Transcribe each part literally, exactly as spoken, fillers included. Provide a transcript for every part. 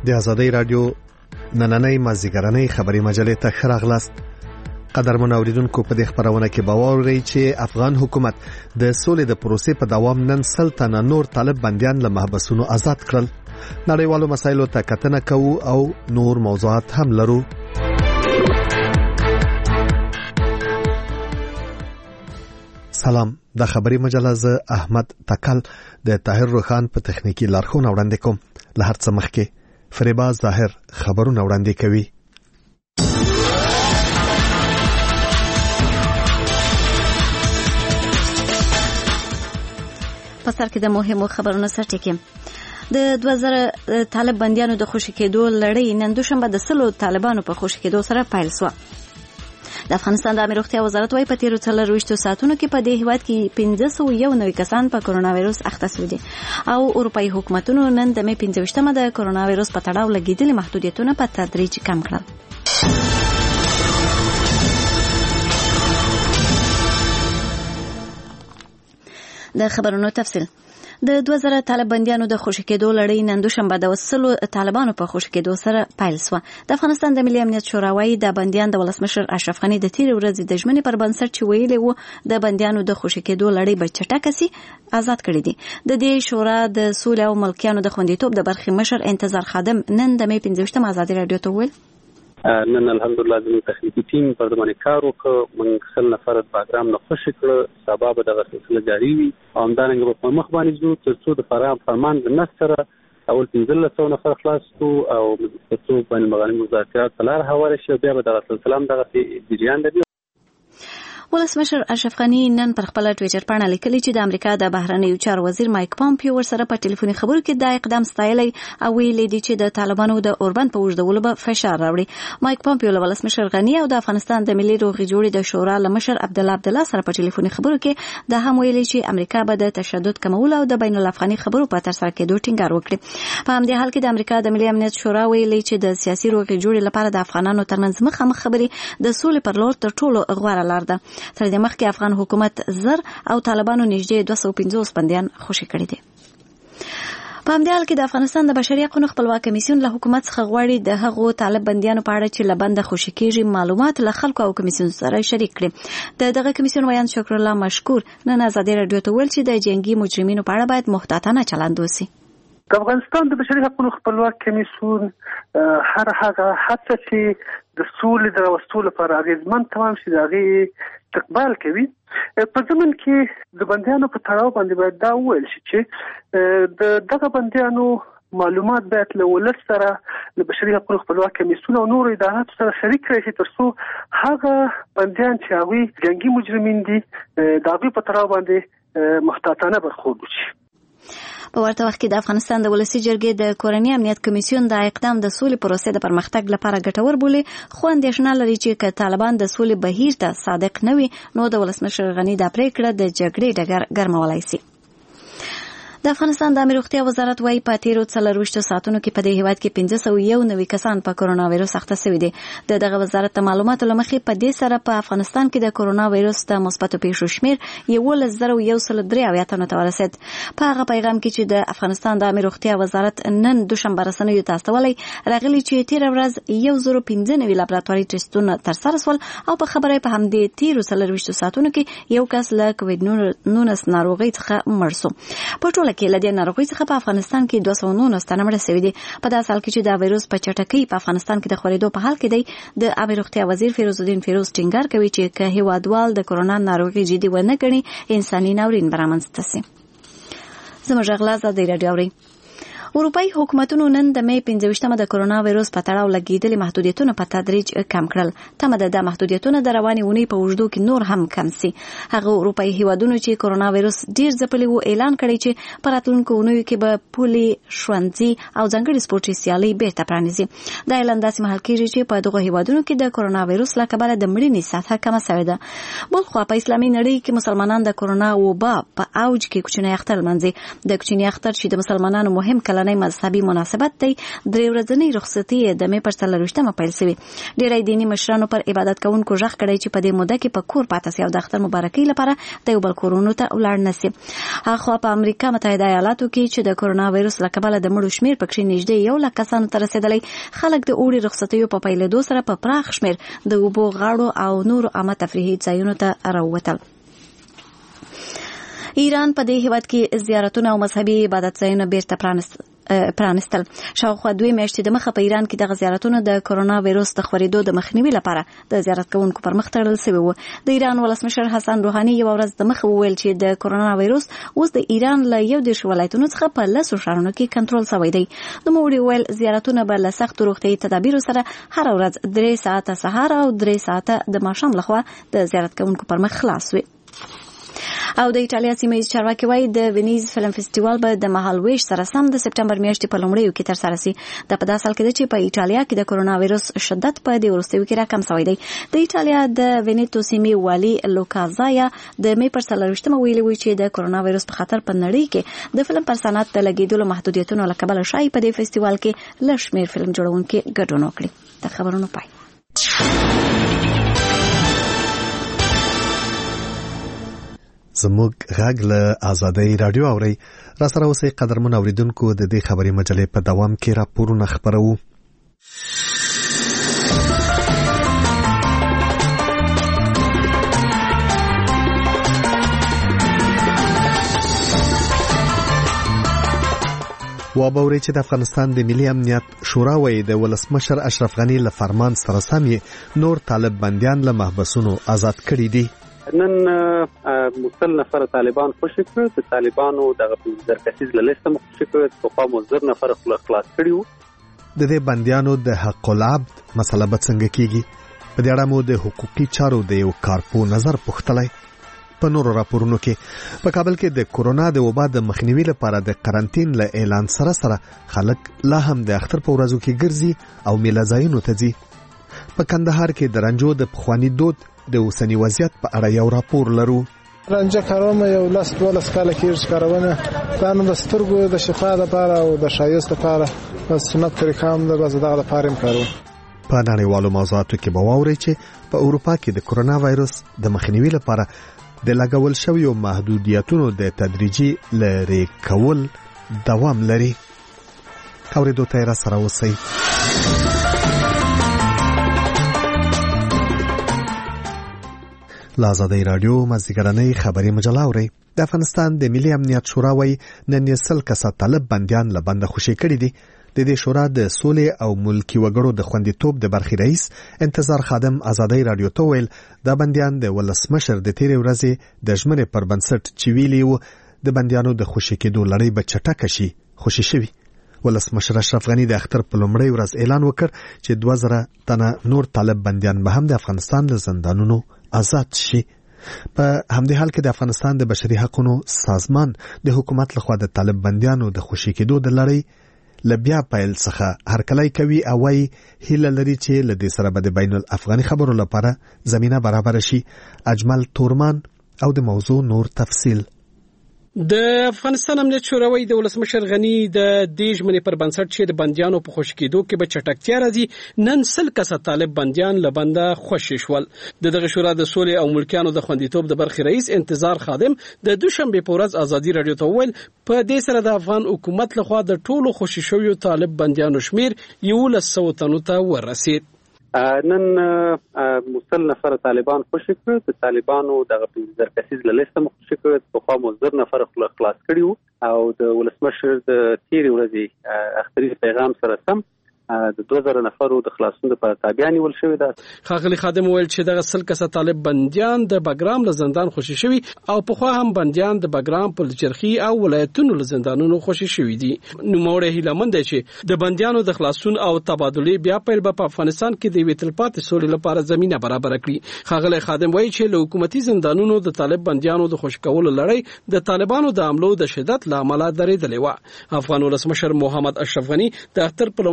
د آزادۍ رادیو نننۍ مازیګرنۍ خبري مجلې ته ښه راغلاست. قدرمن اوریدونکو، په دې خبرونه کې باور لري چې افغان حکومت د سولې د پروسې په دوام نن سل تنه نور طالب بنديان له محبسونو آزاد کړل. نړیوالو مسایلو ته کتنه کوو او نور موضوعات هم لرو. سلام، د خبري مجله ز احمد تکل د طاهر روخان په تخنیکی لارښوونه وړاندې کوم. له هر څه مخکې فریبا ظاهر خبرونه وړاندې کوي. په سر کې د مهمو خبرونو سرټکی. د دوه زره طالب بنديانو د خوشي کېدو لړۍ نن دوشنبه د سلو طالبانو په خوشي کېدو سره پیل شو. د افغانستان د امنیت روغتیا وزارت وايي په تیرو څلورویشتو ساعتونو کې په دې هیواد کې پنځه سوه یو نوي کسان په کرونا وایروس اخته شوي دي او اروپایي حکومتونو نن د مې پنځه ویشتمه د کرونا وایروس په تړاو لګېدلي محدودیتونه په تدریج کم کړل. د خبرونو تفصیل. د دوه زره طالب بنديانو د خوشي کېدو لړۍ نن دوشنبه د وسلو طالبانو په خوشي کېدو سره پیل شو. د افغانستان د ملي امنیت شورا وايي د بنديان د ولسمشر اشرف غني د تیر ورځې د ژمنې پر بنسټ چې ویلي وو د بنديانو د خوشي کېدو لړۍ به چټکه سي آزاد کړي دي. د دې شورا د سولې او ملکیانو د خوندیتوب د برخې مشر انتظار خادم نن د مې پنځه ویشتمه ازادي رادیو ته ویل نن الحمدلله زموږ تخنیکی ټیم پر باندې کار وکړ. موږ سل نفر پروګرام نه خوشی کړ. سبا به د سلسله جاری وي او همدارنګه په مخ باندې ځو تر څو د فرمان فرمان د نصر اول پنځه سوه نفر خلاص کو او په څو باندې مغانم مذاکرات تلار حواله شي بیا به د سلسله هم دغه جریان لري. ولسمشر اشرف غني نن پر خپل ټویټر باندې لیکلي چې د امریکا د بهرنیو چارو وزیر مایک پامپیو ورسره په ټلیفوني خبرو کې دا اقدام ستایلی او ویلي دی چې د طالبانو د اوربند په وژدولو به فشار راوړي. مایک پامپیو له ولسمشر غني او د افغانستان د ملي روغې جوړې د شورا له مشر عبد الله عبد الله سره په ټلیفوني خبرو کې دا هم ویلي چې امریکا به د تشدد کمولو او د بین الافغاني خبرو په تر سره کېدو ټینګار وکړي. په همدې حال کې د امریکا د ملي امنیت شورا ویلي چې د سیاسي روغې جوړې لپاره د افغانانو ترمنځ مخامخ خبرې د سولې پر لور تر ټولو غوره لار ده. تر دې مخکې افغان حکومت زر او طالبانو نږدې دوه سوه پنځوس بنديان خوشي کړي دي. په همدې حال کې د افغانستان د بشري حقوقو خپلواک کمیسیون له حکومت څخه غواړي د هغو طالب بنديانو په اړه چې له بنده خوشي کېږي معلومات له خلکو او کمیسیون سره شریک کړي. د دغه کمیسیون ویان شکر الله مشکور نن آزادي رادیو ته ویل چې د جنگي مجرمینو په اړه باید محتاطانه چلند وشي. د افغانستان د بشري حقوقو خپلواک کمیسیون هر هغه هڅه چې د سولې د راوستلو لپاره اغېزمن تمام شي د هغې استقبال کوي. په ضمن کې د بندیانو په تړاو باندې باید دا وویل شي چې د دغه بندیانو معلومات باید له ولس سره د بشري حقوقو خپلواک کمیسیون او نورو اداراتو سره شریک کړي چې تر څو هغه بندیان چې هغوی جنګي مجرمین دي د هغوی په تړاو باندې محتاطانه برخورد وشي. په ورته وخت کې د افغانستان د ولسی جرګې د کورنۍ امنیت کمیسیون د اقدام د سولې پروسې د پرمختګ لپاره ګټور بولي، خو اندېښنه لري چې که طالبان د سولې بهیر ته صادق نه وي نو د ولسمشر غني د پریکړه د جګړې ډګر ګرمولای شي. د افغانستان د امنیت روغتیا وزارت وايي په تیرو څلورویشتو ساعتونو کې په دې هیواد کې پنځه سوه یو نوي کسان په کرونا وایروس اخته شوي دي. د دغه وزارت د معلوماتو له مخې په دې سره په افغانستان کې د کرونا وایروس د مثبتو پیښو شمېر یولس زره یو سل درې اویا تنو ته ورسېد. په هغه پیغام کې چې د افغانستان د امنیت روغتیا وزارت نن دوشنبه رسنیو ته استولی راغلي چې تیر ورځ یو زره پنځه نوي لابراتواري ټسټونه ترسره شول او په خبره په همدې تیرو څلورویشتو ساعتونو کې یو کس له کووډ نولس ناروغۍ څخه مړ شو. په ټوله کې له دې ناروغۍ څخه په افغانستان کې دوه سوه نولس تنه مړه شوي دي. په داسې حال کې چې دا وایروس په چټکۍ په افغانستان کې د خپرېدو په حال کې دی، د امنیت روغتیا وزیر فیروز الدین فیروز ټینګار کوي چې که هیوادوال د کرونا ناروغي جدي ونه ګڼي انساني ناورین به رامنځته شي. زموږ غږ ازادي رادیو اورئ. اروپایي حکومتونو نن د مې پنځه ویشتمه د کرونا وایروس په تړاو لګېدلي محدودیتونه په تدریج کم کړل. تمه ده د محدودیتونه د روانې اونۍ په اوږدو کې نور هم کم سي. هغه اروپایي هیوادونو چې کرونا وایروس ډیر ځپلي وو اعلان کړی چې په راتلونکو اونیو کې به پولې، ښوونځي او ځانګړي سپورټي سیالۍ بیرته پرانیزي. دا اعلان داسې مهال کېږي چې په دغو هیوادونو کې د کرونا وایروس له کبله د مړینې سطحه کمه شوې ده. بل خوا په اسلامي نړۍ کې مسلمانان د کرونا وبا په اوج کې کوچنی اختر لمانځي. د کوچنی اختر چې د مسلمانانو مهم کلن لومړنۍ مذهبي مناسبت دی. درې ورځنۍ رخصتي د مې پر څلرویشتمه پیل شوې. ډېری دیني مشرانو پر عبادت کوونکو غږ کړی چې په دې موده کې په کور پاتې سي او د اختر مبارکۍ لپاره د یو بل کورونو ته ولاړ نه سي. هغه په امریکا متحده ایالاتو کې چې د کرونا وایرس له کبله د مړو شمیر پکې نږدې یو لک کسانو ته رسیدلی، خلک د اوړي رخصتیو په پیلېدو سره په پراخ شمیر د اوبو غاړو او نور عامه تفریحي ځایونو ته راووتل. ایران په دې هیواد کې زیارتونه او مذهبي عبادت ځایونه بیرته پرانستل. شاوخوا دوی میاشتې د مخه په ایران کې د زیارتونو د کرونا وایرس د خورېدو د مخنیوي لپاره د زیارت کوونکو پر مخ تړل شوی و. د ایران ولسمشر حسن روحاني یو ورځ د مخه وویل چې د کرونا وایرس اوس د ایران له یو دېرش ولایتونو څخه په لسو ښارونو کې کنټرول شوی دی. نوموړي وویل زیارتونه به له سختو روغتیايي تدابیرو سره هر ورځ درې ساعته سهار او درې ساعته د ماښام لخوا د زیارت کوونکو پر مخ خلاص وي. او د ایټالیا سیمه ییز چارواکي وایي د وینیز فلم فستیوال به د مهالویش سره سم د سپټمبر میاشتې په لومړیو کې ترسره شي. دا په داسې حال کې ده چې په ایټالیا کې د کرونا وایرس شدت په دې وروستیو کې راکم شوی دی. د ایټالیا د وینیتو سیمې والي لوکازایا د مې پر څلرویشتمه ویلي وو چې د کرونا وایرس په خطر په نړۍ کې د فلم پر صنعت د لګېدلو محدودیتونو له کبله شایي په دې فستیوال کې لږ شمېر فلم جوړونکي ګډون وکړي. د خبرونو پای. زموږ غږ له آزادۍ رادیو اوري. را سره اوسئ قدرمن اوریدونکو، د دې خبري مجلې په دوام کې راپورونه خبرو. وابوري چې د افغانستان د ملي امنیت شورا وایي د ولسمشر اشرف غنی له فرمان سره سم نور طالب بندیان له محبسونو آزاد کړي دي. نن مسل نفر طالبان خوشی کړ، د طالبانو د پنځه کسیز له لیست مو خوشی کړ، په خوا مو زر نفر خلاص کړیو. د دې بندیانو د حق العبد مسله به څنګه کیږي؟ په دې اړه مو د حقوقي چارو د یو کارپو نظر پوښتلی. په نورو راپورونو کې په کابل کې د کورونا د وبا د مخنیوي لپاره د قرنټین له اعلان سره سره خلک لا هم د اختر په ورځو کې ګرځي او میله ځایونو ته ځي. په کندهار کې د رنجو د پخواني دود د اوسنی وضعیت په اړه یو راپور لرو. رنجه کارومه یو لاس دولس کاله کېږي کارونه دا نو د سترګو د شفا لپاره او د ښایست لپاره په سنت طریقه هم د دغه لپاره هم کاروم. په نړیوالو موضوعاتو کې به واورئ چې په اروپا کې د کرونا وایرس د مخنیوي لپاره د لګول شویو محدودیتونو د تدریجي لرې کول دوام لري. اورېدو ته را سره اوسئ. له آزادۍ رادیو مازدیګرنۍ خبري مجله اورئ. د افغانستان د ملي امنیت شورا وایي نن یې سل کسه طالب بندیان له بنده خوشي کړي دي. د دې شورا د سولې او ملکي وګړو د خوندیتوب د برخې رئیس انتظار خادم آزادۍ رادیو ته ویل دا بندیان د ولسمشر د تیرې ورځې د ژمنې پر بنسټ چې ویلي وو د بندیانو د خوشي کېدو لړۍ به چټکه شي خوشي شوي. ولسمشر اشرف غنی د اختر په لومړۍ ورځ اعلان وکړ چې دوه زره تنه نور طالب بندیان به هم د افغانستان له زندانونو آزاد شي. په همدې حال کې د افغانستان د بشري حقوقو سازمان د حکومت لخوا د طالب بندیانو د خوشي کېدو د لړۍ لبیا پیل څخه هرکلی کوي او وايي هیله لري چې له دې سره به د بین الافغاني خبرو لپاره زمينه برابر شي. اجمل تورمان او د موضوع نور تفصیل. د افغانستان امنیت شورا وایي د ولسمشر غنی د دې ژمنې پر بنسټ چې د بندیانو په خوشي کېدو کې به چټکتیا راځي نن سل کسه طالب بندیان له بنده خوشي شول. د دغه شورا د سولې او ملکیانو د خوندیتوب د برخې رئیس انتظار خادم د دوشنبه په ورځ آزادي رادیو ته ویل په دې سره د افغان حکومت لخوا د ټولو خوشي شویو طالب بندیانو شمیر یولس سوه تنو ته ورسید. نن مسل نفر طالبان خوشی کړ، د طالبانو د پنځه کسیز له لیست مو خوشی کړ، په خوا مو زر نفر خلاص کړیو او د ولسمشر د تیرې ورځې اختري پیغام سره سم د دوه زره نفرو د خلاصون لپاره تابع نیول شوی ده. ښاغلي خادم ویل چې دغه سل کسه طالب بندیان د بګرام له زندان خوشي شوي او په خوا هم بندیان د بګرام په چرخي او ولایتونو له زندانونو خوشي شوي دي. نوموړی هیله مند دی چې د بندیانو د خلاصون او تبادلې بیا پیل په افغانستان کې د یوې تلپاتې سولې لپاره زمينه برابر کړي. ښاغلي خادم وایي چې له حکومتي زندانونو د طالب بندیانو د خوشي کولو لړۍ د طالبانو د حملو د شدت له امله درېدلې وه. افغان ولسمشر محمد اشرف غنی د اختر په لومړۍ ورځ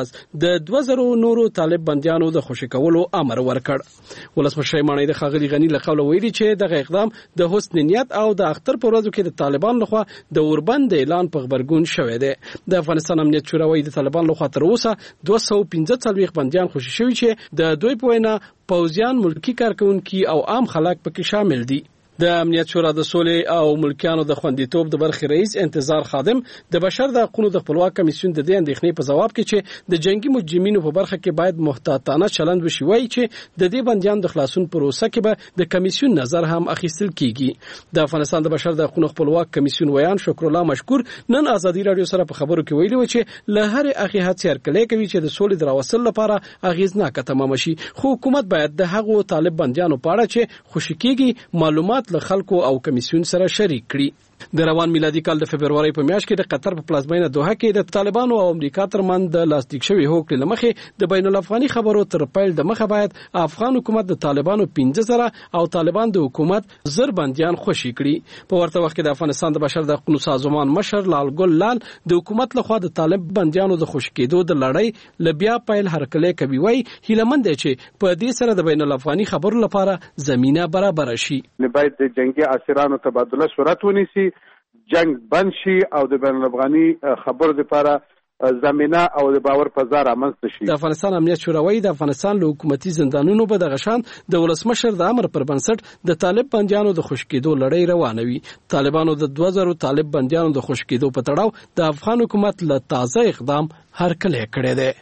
ورځ د دوه زره نورو طالب بنديانو د خوشي کولو امر ورکړ. ولسمشر مانی د خاغلی غنی له قوله ویلي چې دغه اقدام د حسن نیت او د اختر په ورځو کې د طالبان لخوا د اوربند اعلان په خبرګون شوی دی. د افغانستان امنیت شورا وايي د طالبان لخوا تر اوسه دوه سوه او پنځه څلوېښت بنديان خوشي شوي چې د دوی په وینا پوځیان، ملکی کارکونکي او عام خلک پکې شامل دي. د امنیت شورا د سولې او ملکیانو د خوندیتوب د برخې رئیس انتظار خادم د بشر د حقوقو د خپلواک کمیسیون د دې اندېښنې په ځواب کې چې د جنگي مجرمینو په برخه کې باید محتاطانه چلند وشي، وایي چې د دې بنديان د خلاصون پروسه کې به د کمیسیون نظر هم اخیستل کیږي. د افغانستان د بشر د حقوقو خپلواک کمیسیون ویان شکر الله مشکور نن ازادي رادیو سره په خبرو کې ویلي و چې له هر هغه هڅې هرکلی کوي چې د سولې د راوستلو لپاره اغیزناک تمام شي، خو حکومت باید د هغو طالب بنديانو په اړه چې خوشي کیږي معلومات له خلکو او کمیسیون سره شریک کړي. د روان میلادي کال د فبرवरी په میاشت کې د قطر په پلازمینه دوحه کې د طالبانو او امریکا ترمنځ د لاسلیک شوی هوکړې لمخې د بین الافغاني خبرو تر پیل د مخه باید افغان حکومت د طالبانو پنځه زره او طالبان د حکومت زر بنديان خوشي کړي. په ورته وخت کې د افغانستان د بشر د حقوقو سازمان مشر لال ګل لال د حکومت لخوا د طالب بنديانو د خوشي کېدو د لړۍ لبیا پیل هرکلی کوي، وایي هیلمند دی چې په دې سره د بین الافغاني خبرو لپاره زمينه برابر شي. باید د جنگي اسیرانو تبادله صورت ونیسي، جنگ بند شي او د بین الافغاني خبرو لپاره زمينه او د باور فضا رامنځته شي. د افغانستان امنیت شورا وايي د افغانستان له حکومتي زندانونو په دغه شان د ولسمشر د امر پر بنسټ د طالب بنديانو د خوشي کېدو لړۍ روانه وي. طالبانو د دوه زره طالب بنديانو د خوشي کېدو په تړاو د افغان حکومت له تازه اقدام هرکلی کړی دی.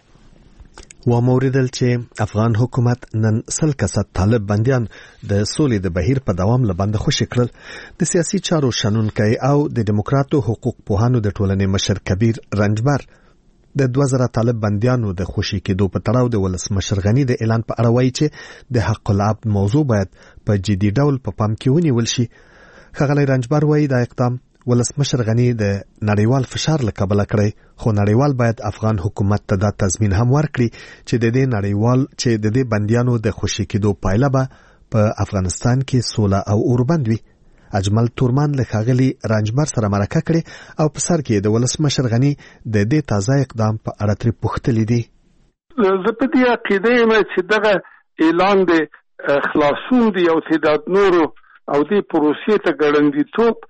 و موریدل چې افغان حکومت نن سل کسه طالب بنديان د سولې د بهیر په دوام لبند خوشي کړل. د سیاسي چارو شنونکي او د دیموکراتو حقوق پوهانو د ټولنې مشر کبیر رنجبر د دوه زره طالب بنديانو د خوشي کېدو په تړاو د ولسمشر غنی د اعلان په اړه وایي چې د حق العبد موضوع باید په جدي ډول په پام کې ونیول شي. ښاغلی رنجبر وایي دا اقدام ولسمشر غنی د نړیوال فشار له کبله کړی، خو نړیوال باید افغان حکومت ته دا تضمین هم ورکړي چې د دې نړیوال چې د دې بنديانو د خوشي کېدو پایله به په افغانستان کې سوله او اوربند وي. اجمل تورمان له ښاغلي رنجبر سره مرکه کړې او په سر کې د ولسمشر غنی د دې تازه اقدام په اړه ترې پوښتلي دي. زه په دې عقیده یم چې دغه اعلان د خلاصون دی او تعداد نورو او دې پروسې ته ګړندیتوب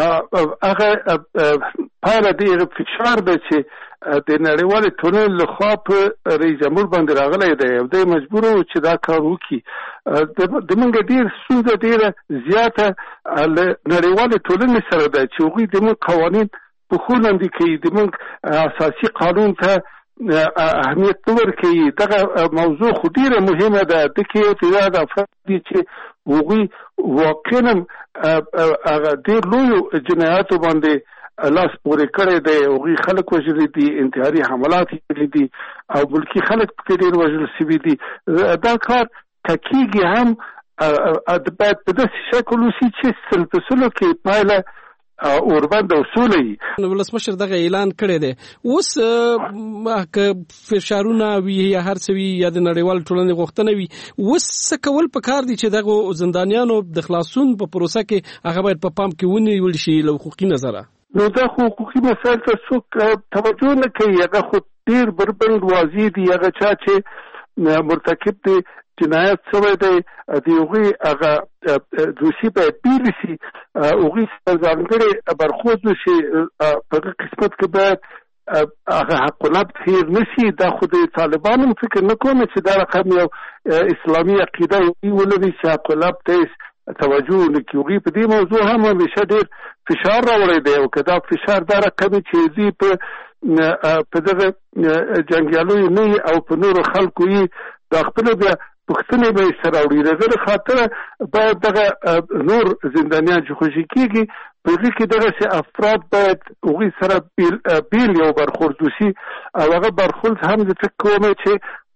هغه پایله د فشار دی چې د نړیوالې ټولنې لخوا په رئیس جمهور باندې راغلی دی او دی مجبور و چې دا کار وکړي. د موږ ډېر ستونزه ډېره زیاته له نړیوالې ټولنې سره ده چې هغوی د موږ قوانین په ښو لاندې کوي، د موږ اساسي قانون ته اهمیت نه ورکوي. دغه موضوع خو ډېره مهمه ده. دکې یو تعداد افراد دي چې هغوی واقعا هغه ډېر لویو جنایاتو باندې لاس پورې کړی دی. هغوی خلک وژلي دي، انتحاري حملات یې دي او ملکي خلک پکې ډېر وژل سوي دي. دا کار که کېږي هم باید په داسې شکل وشي چې سل په سلو کې پایله اوربند او سوله وي. ولسمشر دغه اعلان کړی دی. اوس که فشارونه وي یا هر څه وي یا د نړیوال ټولنې غوښتنه وي، اوس څه کول پکار دي چې دغه زندانیانو د خلاصون په پروسه کې هغه باید په پام کې ونیول شي له حقوقي نظره؟ نو دا حقوقي مسایل ته څوک توجه نه کوي. هغه خو ډېر بربند واضح دي. هغه چا چې مرتکب دی جنایت شوی دی د هغوی هغه دوشي باید بیل شي، هغوی سره ځانګړی برخورد وشي. په هغه قسمت کې باید هغه حق العبد هیر نه شي. دا خو د طالبانو فکر نه کوم چې دا رقم یو اسلامي عقیده ولري چې حق العبد ته توجه ونه کړي. هغوی په دې موضوع هم همیشه ډېر فشار راوړی دی او که دا فشار دا رقم چې دوی په په دغه جنګیالیو نه وي او په نورو خلکو یې دا خپله بیا پوښتنې به یې سره وړي. د هغه خاطره باید دغه نور زندانیان چې خوشي کېږي په هغې کې دغسې افراد باید هغوی سره بیل یو برخورد وشي او هغه برخورد هم زه فکر کوم چې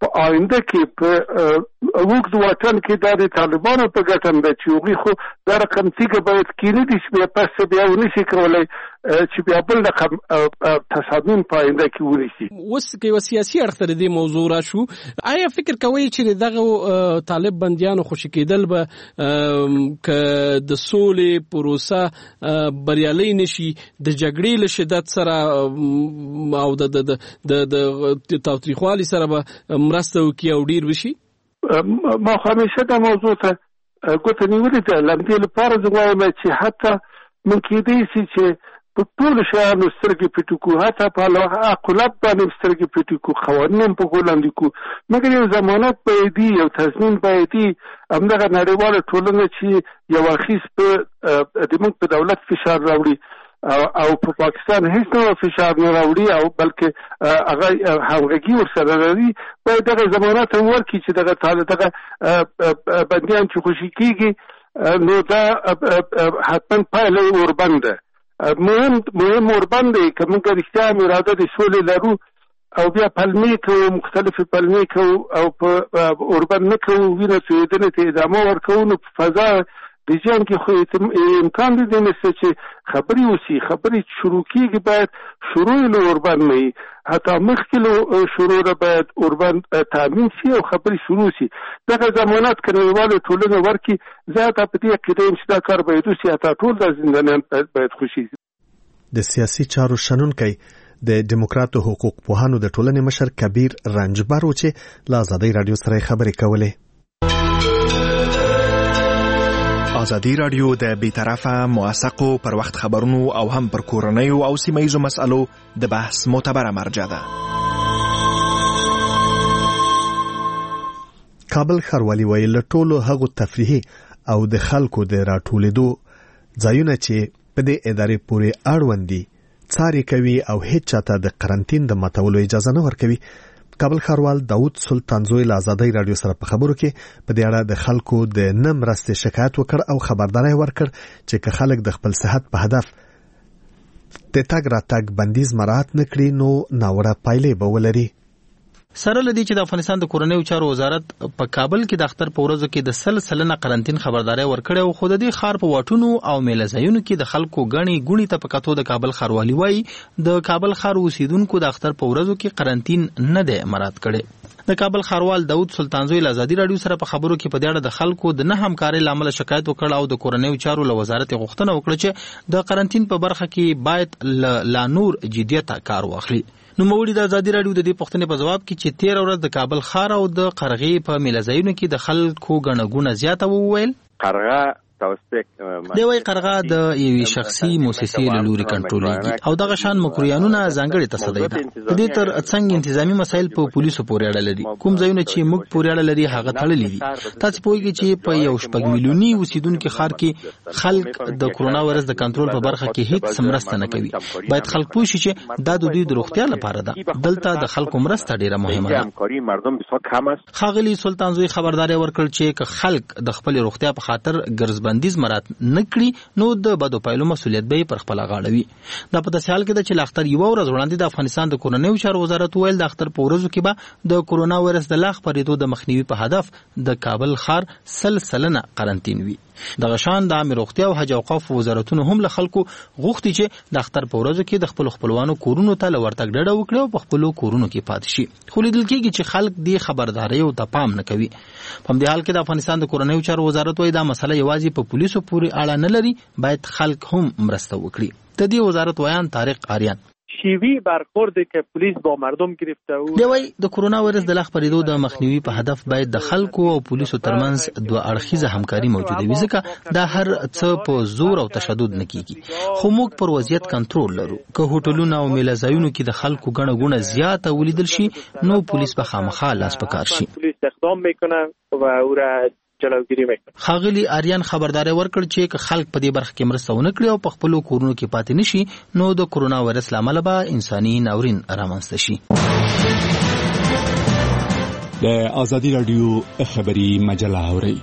په آینده کې په وګړو وطن کې د طالبانو په ګټه ده چې هغوی خو دا رقم تیګه باید کینې دي چې بیا پس بیا ونشي کولی چې بیا بل رقم تصادم په آینده کې ونیسي. اوس که یو سیاسي اړخ ته دې موضوع راشو، آیا فکر کوئ چې دغه طالب بندیانو خوشي کېدل به که د سولې پروسه بریالۍ نشي د جګړې له شدت سره او د د تاوتریخوالي سره به مرسته وکړي او ډیر وشي؟ ما خو همیشه دا موضوع ته ګوته نیولې ده. له همدې لپاره زه وایم چې حتی من کېدی شي چې په ټولو شیانو سترګې پټې کړو، حتی په عقولت باندې سترګې پټې کړو، قوانین هم په غولاندې کړو، مګر یو ضمانت باید وي، یو تضمین باید وي. همدغه نړیواله ټولنه چې یو اخیست په د موږ په دولت فشار راوړي او په پاکستان هیڅ ډول فشار نه راوړي او بلکې هغه همغږي ورسره لري، باید دغه ضمانت هم ورکړي چې دغه دغه بندیان چې خوشي کېږي نو دا حتما پایله وربند ده. مهم مهم وربند دی که موږ رښتیا هم اراده د سولې لرو او بیا پلمې کوو، مختلفې پلمې کوو او په اوربند نه کوو، وینه تویېدنې ته ادامه ورکوو، نو په فضا د جنګ کې خو امکان دی نشته چې خبرې وشي. خبرې شروع کېږي باید شروع له اوربند نه وي، حتی مخکې له شروع نه باید اوربند تامین شي او خبرې شروع شي. دغه ضمانت که نړیواله ټولنه ورکړي، زه حتی په دې عقیده یم چې دا کار باید وشي، حتی ټول دا زندانیان باید خوشي شي. د سیاسي چارو شنونکی د دیموکراتو حقوق پوهانو د ټولنې مشر کبیر رنجبر و چې له ازادۍ راډیو سره خبرې کولې. ازادي راډیو د بیطرفه موثقو پر وخت خبرونو او هم پر کورنیو او سیمه‌ییزو مسألو د بحث معتبره مرجع ده. کابل ښاروالي وایي له ټولو هغو تفریحي او د خلکو د راټولېدو ځایونه چې په دې ادارې پورې اړوند دي څاري کوي او هیڅ چاته د قرنطین د ماتولو اجازه نه ورکوي. کابل ښاروال داود سلطانزوی له ازادۍ راډیو سره په خبرو کې په دې اړه د خلکو د نه مرستې شکایت وکړ او خبرداری ورکړ چې که خلک د خپل صحت په هدف د تګ راتګ بندیز مراعات نه کړي نو ناوړه پایلې به ولري. سره لدی چې د افغانستان د کورنیو چارو وزارت په کابل کې د اختر په ورځو کې د سل سلنه قرنطین خبرداري ورکړې او خو د دې ښار په واټونو او میلځایونو کې د خلکو غني ګونی ته په کتو د کابل ښاروالي وایي د کابل ښار اوسیدونکو د اختر په ورځو کې قرنطین نه دی مراعات کړي. د کابل ښاروال داود سلطانزوی له ازادي راډیو سره په خبرو کې په دې اړه د خلکو د نه همکارۍ لامل شکایت وکړ او د کورنیو چارو له وزارت غوښتنه وکړه چې د قرنطین په برخه کې باید لا نور جديت کار واخلي. نو موړي د ازادي راډیو د دې پوښتنې په جواب کې چې تیر ورځ د کابل ښار او د قرغې په میلځایونو کې د خلکو غنغونه زیاته وویل. قرغه دی وای قرغه د یوې شخصي موسسې له لوري کنټرولېږي او دغه شان مکرویانونه ځانګړي تصدی ده. د دې تر څنګ انتظامی مسایل په پولیسو پورې اړه لري. کوم ځایونه چې موږ پورې اړه لري هغه تړلي دي. تاسو پوهیږئ چې په یو شپږ میلیوني اوسیدونکو ښار کې خلک د کرونا وایرس د کنټرول په برخه کې هیڅ مرسته نه کوي. باید خلک پوه شي چې دا د دوی د روغتیا لپاره ده. دلته د خلکو مرسته ډیره مهمه ده. ښاغلي سلطانزوی خبرداري ورکړ چې که خلک د خپل روغتیا په خاطر ګرځبندیز مراد نکړي نو د بدو پایلو مسولیت به پر خپل غاړه وي. دا په داسې حال کې د چې لاختر یو ورځ وړاندې د افغانستان د کورنیو چارو وزارت ویل د اختر په ورځو کې به د کرونا وایرس د لاغ پرېدو د مخنیوي په هدف د کابل ښار سل سلنه قرنطین وي. دغه شان د عامه روغتیا او حج اوقاف وزارتونو هم له خلکو غوښتي چې د اختر په ورځو کې د خپل خپلوانو کورونو ته لورتګ ډډه وکړي او په خپل کورونو کې پاتې شي. خو لیدل کېږي چې خلک دې خبرداري او ته پام نه کوي. په همدې حال کې د افغانستان د کورنیو چارو وزارت وايي دا مسله یوازې په پولیسو پورې اړه نه لري، باید خلک هم مرسته وکړي. د دې وزارت ویان طارق آریان شیوی برخوردی که پلیس با مردم گرفته او دی وای د کرونا وایرس د لاغ پرېدو د مخنیوي په هدف باید د خلکو او پولیسو ترمنځ دوه اړخیزه همکاري موجوده وي، ځکه دا هر څه په زور او تشدد نه کیږي. خو موږ پر وضعیت کنټرول لرو. که هوټلونه او میلځایونو کې د خلکو ګڼه ګوڼه زیاته ولیدل شي نو پولیس به خامخا لاس په کار شي. پولیس اقدام میکنه و او را جلوگیری میکنه. خاغلی آریان خبرداري ورکړ چې که خلک په دې برخه کې مرسته ونه کړي او په خپل کورونو کې پاتې نشي نو د کرونا وایرس لامل به انساني ناورین رامنځته شي. د ازادي راډیو خبري مجله اوري.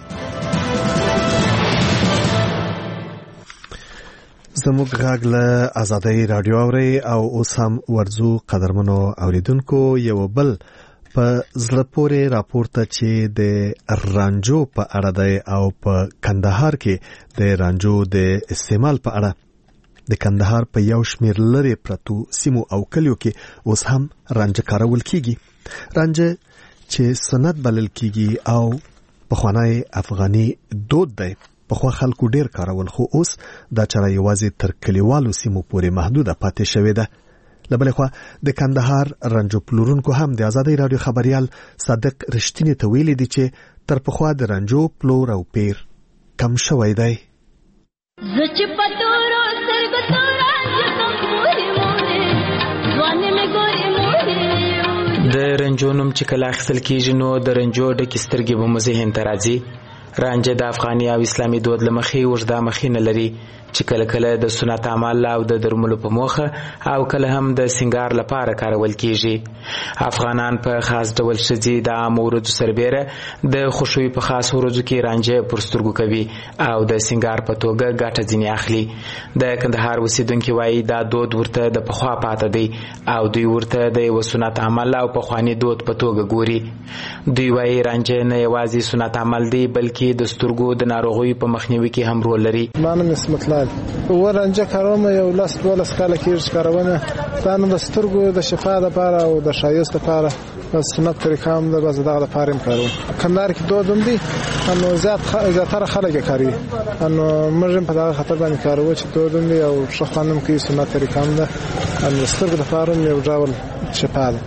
زموږ غږ له ازادي راډیو اوري او اوس هم ورزو قدرمنو اوریدونکو یو بل په زړه پورې راپورته چې د رانجو په اړه دی او په کندهار کې د رانجو د استعمال په اړه د کندهار په یو شمېر لرې پرتو سیمو او کلیو کې اوس هم رانجه کارول کیږي. رانجه چې سنت بلل کیږي او پخوانی افغاني دود دی، پخوا خلکو ډیر کارول، خو اوس دا چاره یوازې تر کلیوالو سیمو پورې محدوده پاتې شوې ده. لبلې خوا د کندهار رنجو پلورونکو هم د آزادۍ رادیو خبريال صادق رښتینی ته ویلي دي چې تر پخوا د رنجو پلور او پیر کم شوی دی. د رنجو نوم چې کله اخیستل کیږي نو د رنجو ډکې سترګې به مو ذهن ته راځي. رانجه د افغاني او اسلامي دود له مخې اوږده مخینه لري چې کله کله د سنت عمل او د درملو په موخه او کله هم د سنگار لپاره کارول کیږي. افغانان په خاص ډول ښځې د عامو ورځو سربیره د خوښیو په خاص ورځو کې رانجه پر سترګو کوي او د سنگار په توګه ګټه ځینې اخلي. د کندهار اوسیدونکي وایي دا دود ورته د پخوا پاته دی او دوی ورته د یو سنت عمل او پخواني دود په توګه ګوري. دوی وایي رانجه نه یوازې سنت عمل دی بلکې د سترګو د ناروغیو په مخنیوي کې هم رول لري. مانم اسمت لال و رانجه کاروم یو لاس دولس کاله کېږي کارونه دا نو د سترګو د شفا لپاره او د ښایست لپاره بس سنت طریقه هم ده، بس دغه لپاره هم کاروم. کندهار کې دود هم دي انو زیات زیاتره خلک کاروي، انو موږ په دغه خاطر باندې کاروو چې دود هم دي او ښه خوانم کوي، سنت طریقه هم ده، انو سترګو لپاره هم یو ډول شفا ده.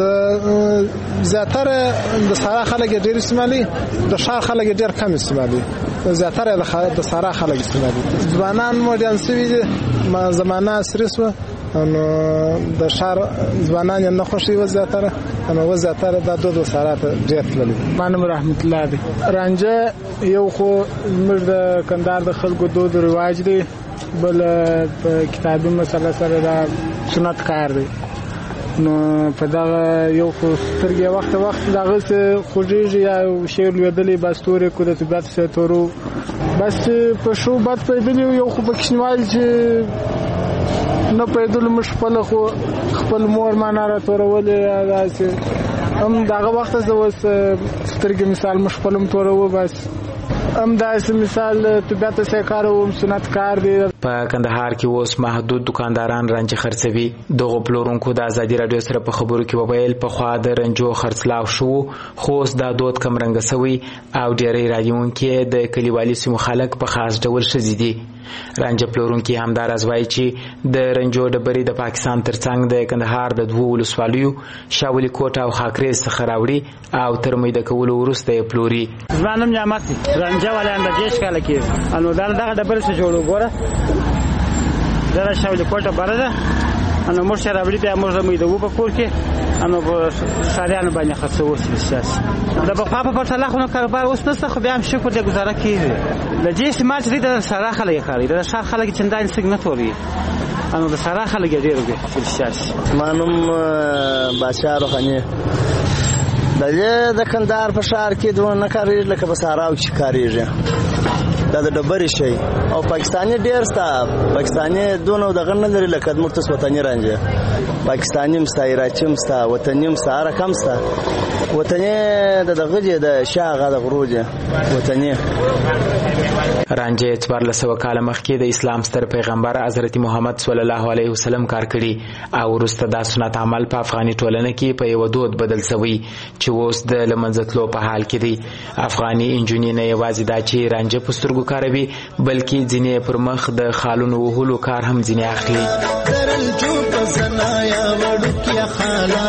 د زیاتره د سارا خلک ډېر استعمالي، د ښار خلک ډېر کم استعمالي، زیاتره د سارا خلک استعمالي. ځوانان مودرن سوي دي، ما زمانہ عصري سو انو د ښار ځوانان نه خوشي و زیاتره انو و زیاتره د دود سارا ته ډېر تللي. مانم رحمت الله دی. رانجه یو خو موږ د کندهار د خلکو دود رواج دی، بل په کتابي مسله سره دا سنت کار دی. نو په دا یو خو سترګې وخت وخت دغه څه خوږیږي یا شی لویدلې باستوري کو د طبيعت سره تورو بس په شو بد پیدلی یو خو په کښنوال چې نه پیدل مش خپل خو خپل مور معنا را تورولې داسې هم دغه وخت زه اوس سترګې مثال مش خپلم تورو بس هم داسې مثال طبيعت سره کاروم سنت کار دی. په کندهار کې اوس محدود دکانداران رنج خرڅوي. دغه پلورونکو د آزادي رادیو سره په خبرو کې وویل په خوا د رنجو خرڅلاو شو خو اوس دا دود کم رنګ سوی او ډېری رایونکي د کلیوالي سیمو خلک په خاص ډول ښځې دي. رنج پلورونکي همداراز وایي چې د رنجو ډبرې د پاکستان ترڅنګ د کندهار د دوو ولسوالیو شاولي کوټ او خاکریز څخه راوړي او تر میده کولو وروسته یې پلوري. ځوانم نعمت رنجه ولا اندازې ښکاله کېږي انو دا دغه ډبرې څه جوړو ګوره دا شاولي کوټه بره ده انو موږ سره راوړي بیا موږ میده وو په کور کې انو په ښاریانو باندې خرڅوو سیاسي د بخوا په پرتله خو نو کاروبار اوس نشته خو بیا هم شکر دی ګزاره کېږي. د دې استعمال چې د سارا خلک یې کاروي د ښار خلک چندان څنګه نه توري انو د سارا خلک یې ډېر وګړي سیاسي. مانم بادشاه روحاني د دې د کندهار په ښار کې دوه نه کاریږي لکه په ساراو کې کاریږي دا د ډبرې شي او پاکستاني ډېر ستا پاکستاني دونه دغه نه لري لکه مرتس وطني رانجه پاکستاني مستا عراقي مستا وطني مستا رقم مستا وطني د دغه د شاغه د غروجه وطني رانجه څوارلس سوه کاله مخکې د اسلام ستر پیغمبر حضرت محمد صلی الله علیه وسلم کار کړي او وروسته دا سنت عمل په افغاني ټولنه کې په یو دود بدل شوی چې اوس د لمنځتلو په حال کې دی. افغاني انجونې نه یوازې دا چې رانجه په سترګو کاروي بلکې ځینې پر مخ د خالونو وهلو کار هم ځینې اخلي. درنجو په زنایا وړوکیا خالا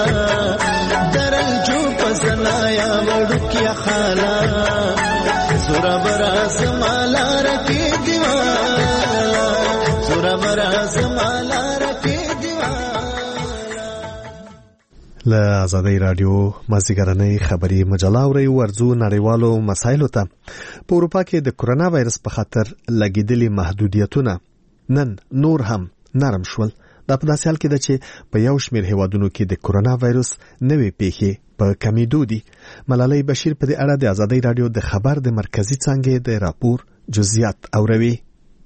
درنجو په زنایا وړوکیا خالا زورا براز مالا رکی دیوالا زورا براز مالا رکی دیوالا. له آزادۍ رادیو مازدیګرنۍ خبري مجله اورئ. ورځو نړیوالو مسایلو ته. په اروپا کې د کرونا وایرس په خاطر لګیدلي محدودیتونه نن نور هم نرم شول. دا په داسې حال کې ده چې په یو شمېر هیوادونو کې د کرونا وایرس نوې پیښې په کمیدو دي. ملالۍ بشیر په دې اړه د آزادۍ رادیو د خبر د مرکزي څانګې د راپور جزئیات اوروي.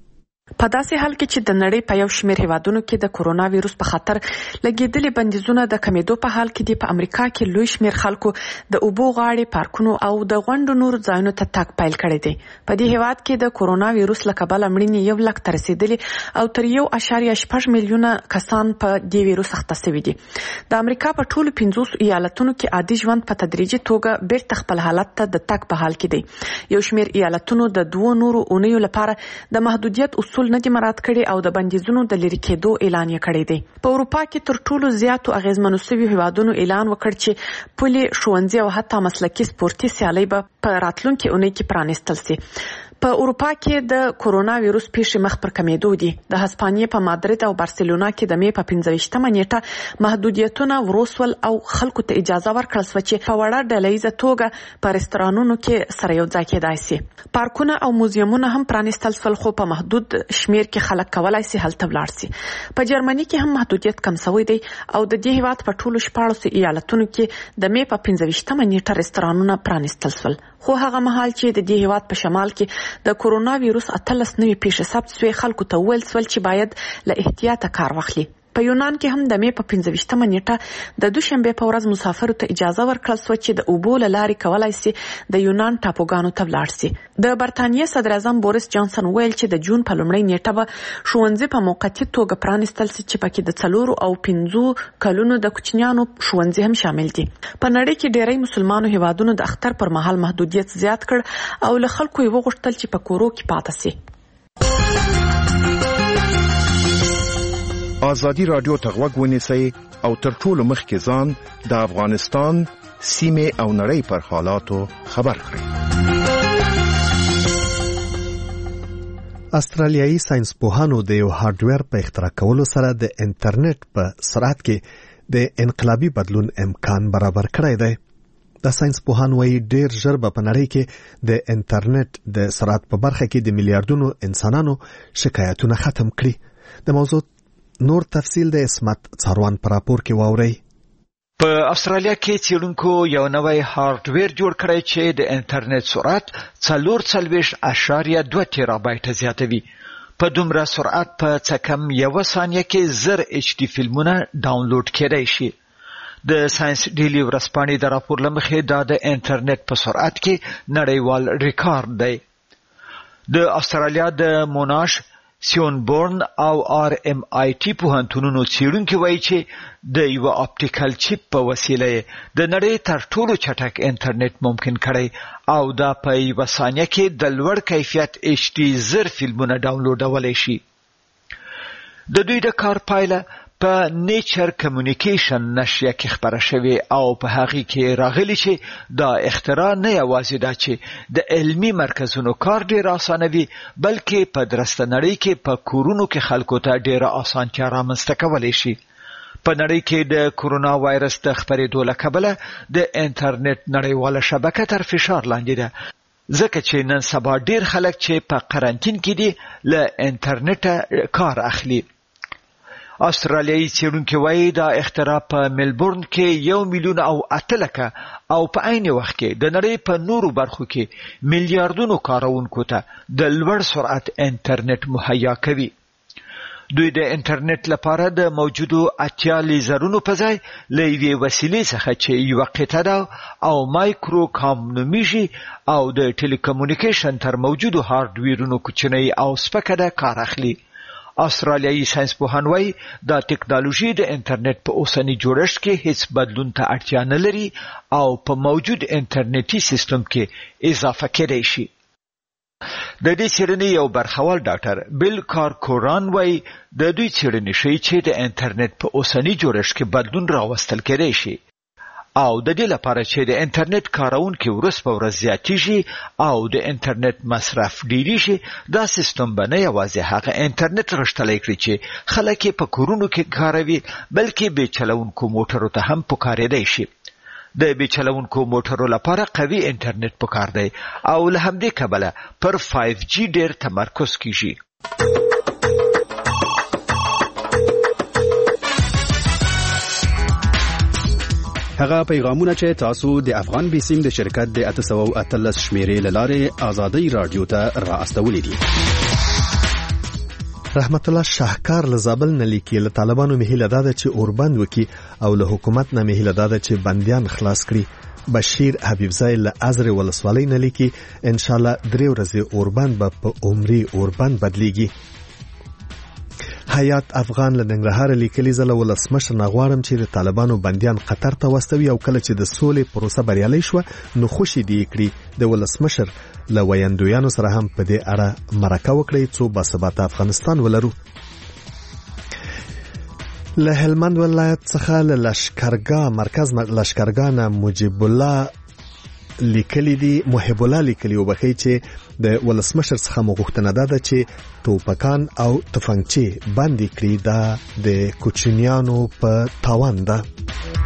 په داسې حال کې چې د نړۍ په یو شمېر هیوادونو کې د کورونا وایروس په خطر لګېدلې بندیزونه د کمیدو په حال کې دي، په امریکا کې لوی شمېر خلکو د اوبو غاړې، پارکونو او د غونډو نورو ځایونو ته تګ پیل کړی دی. په دې هیواد کې د کورونا وایروس له کبله مړینې یو لک ته رسېدلې او تر یو اشاریه شپږ میلیونه کسان په دې وایروس اخته شوي دي. د امریکا په ټولو پنځوسو ایالتونو کې عادي ژوند په تدریجي توګه بیرته خپل حالت ته د تګ په حال کې دی. یو شمېر ایالتونو د دوو نورو اونیو لپاره د محدودیت اصول نه دي مراعات کړي او د بندیزونو د لرې کېدو اعلان یې کړی دی. په اروپا کې تر ټولو زیاتو اغیزمنو شویو هیوادونو اعلان وکړ چې پولې، ښوونځي او حتی مسلکي سپورتي سیالۍ به په راتلونکي اونۍ کې پرانیستل شي. په اروپا کې د کورونا وایروس پیښې مخ پر کمیدو دي. د هسپانیې په مادرید او بارسلونا کې د مې په پنځه نیټه محدودیتونه وروسول او خلکو ته اجازه ورکړل شوه چې په وړه ډلهییزه توګه په رستورانونو کې سره یو ځای کېدای شي. پارکونه او موزیمونه هم پرانیستل شول، خو په محدود شمیر کې خلک کولای شي هلته ولاړ شي. په جرمني کې هم محدودیت کم شوی دی او د دې هیواد په ټولو شپاړسو ایالتونو کې د مې په پنځه نیټه رستورانونه پرانیستل شول. خو هغه مهال چې د دې هیواد په شمال کې د کورونا وایروس اتلس نوې پیښې ثبت شوې، خلکو ته وویل شول چې باید له احتیاطه کار واخلي. په یونان کې هم د مې په پنځه نیټه د دوشنبه په ورځ مسافرو ته اجازه ورکړل شوه چې د اوبو له لارې کولای شي د یونان ټاپوګانو ته ولاړ شي. د برتانیې صدر اعظم بوریس جانسن ویل چې د جون په لومړۍ نیټه به ښوونځي په موقتي توګه پرانیستل شي چې پکې د څلورو او پنځو کلونو د کوچنیانو ښوونځي هم شامل دي. په نړۍ کې ډېری مسلمانو هیوادونو د اختر پر مهال محدودیت زیات کړ او له خلکو یې وغوښتل چې په کورو کې پاتې شي. آزادی رادیو ته غوږ ونیسئ او تر ټولو مخکې ځان د افغانستان سیمې او نړۍ پر حالاتو خبر کړئ. استرالیایي ساينس پوهانو د یو هارډویر په اختراع کولو سره د انټرنیټ په سرعت کې د انقلابي بدلون امکان برابر کړی دی. د ساينس پوهان وايي ډېر ژر به په نړۍ کې د انټرنیټ د سرعت په برخه کې د میلیارډونو انسانانو شکایتونه ختم کړي. د موضوع نور تفصیل د اسمت څاروان پر راپور کې واوري. په استرالیا کې څېړونکو یو نوی هارډویر جوړ کړی چې د انټرنیټ سرعت څلور څلوېښت اعشاریه دوه تیرابایټه زیاتوي. په دومره سرعت په څه کم یوه ثانیه کې زر ایچ ډي فلمونه ډاونلوډ کېدای شي. د ساينس ډیلی ورځپاڼې د راپور له مخې دا د انټرنیټ په سرعت کې نړیوال ریکارډ دی. د استرالیا د موناش، سیونبورن او آر ام آی ټي پوهنتونونو څېړونکي وایي چې د یو اپټیکل چیپ په وسیله د نړۍ تر ټولو چټک انټرنیټ ممکن کړی او دا په یوه ثانیه کې د لوړ کیفیت ایچ ډي زر فلمونه ډاونلوډولی شي. د دوی د کار پایله په نیچر کمیونیکیشن نشریه کې خپره شوې او په هغې کې راغلي چې دا اختراع نه یوازې دا چې د علمي مرکزونو کار ډېر اسانوي، بلکې په درسته نړۍ کې په کورونو کې خلکو ته ډېره اسانتیا رامنځته کولی شي. په نړۍ کې د کورونا وایرس د خپرېدو له کبله د انټرنیټ نړیواله شبکه تر فشار لاندې ده، ځکه چې نن سبا ډېر خلک چې په قرنطین کې دي له انټرنیټه کار اخلي. استرالیایي څېړونکي وایي دا اختراع په ملبورن کې یو میلیون او اته لکه او په عین وخت کې د نړۍ په نورو برخو کې میلیارډونو کارونکو ته د لوړ سرعت انټرنیټ مهیا کوي. دوی د انټرنیټ لپاره د موجودو اتیا لیزرونو په ځای له یوې وسیلې څخه چې یوه قطعه ده او مایکرو کام نومیږي او د ټیلیکومونیکیشن تر موجودو هارډویرونو کوچنۍ او سپکه ده کار اخلي. استرالیایي ساينس پوهان وایي دا ټیکنالوژي د انټرنیټ په اوسني جوړښت کې هیڅ بدلون ته اړتیا نه لري او په موجود انټرنیټي سیستم کې اضافه کېدای شي. د دې څېړنې یو برخوال ډاکټر بیل کارکوران وایي د دوی څېړنې ښیي چې د انټرنیټ په اوسني جوړښت کې بدلون راوستل کېدای شي او د دې لپاره چې د انټرنیټ کارونکي ورځ په ورځ زیاتیږي او د انټرنیټ مصرف ډیریږي، دا سیستم به نه یوازې هغه انټرنیټ غښتلی کړي چې خلک یې په کورونو کې کاروي، بلکې بې چلونکو موټرو ته هم پکارېدی شي. د بې چلونکو موټرو لپاره قوي انټرنیټ پکار دی او له همدې کبله پر فایو جي ډېر تمرکز کیږي. هغه پیغامونه چې تاسو د افغان بیسیم د شرکت د اته سوه اتلس شمیرې له لارې آزادۍ رادیو ته را استولې دي. رحمت الله شاهکار له زابل نه لیکي له طالبانو مهیله ده چې اوربند وکي او له حکومت نه مهیله ده چې بندیان خلاص کړي. بشیر حبیبزای له ازر ولسوالۍ نه لیکي ان شاء الله درې ورځې اوربند به په عمري اوربند بدلیږي. حیات افغان له ننګرهار لیکلي زله ولسمشر نغواړم چې د طالبانو بندیان قطر ته واستوي او کله چې د سولې پروسه بریالۍ شوه نو خوشي دی کړي. د ولسمشر له ویاندویانو سره هم په دې اړه مرکه وکړي څو باثباته افغانستان ولرو. له هلمند ولایت څخه له لشکرګاه مرکز لشکرګاه نه مجيب الله لیکلی دی محب الله لیکلی وبخی چې د ولسمشر څخه مغوښتنه ده چې توپکان او تفنګچې باندې کړي دا د کوچنیانو په تاوان ده.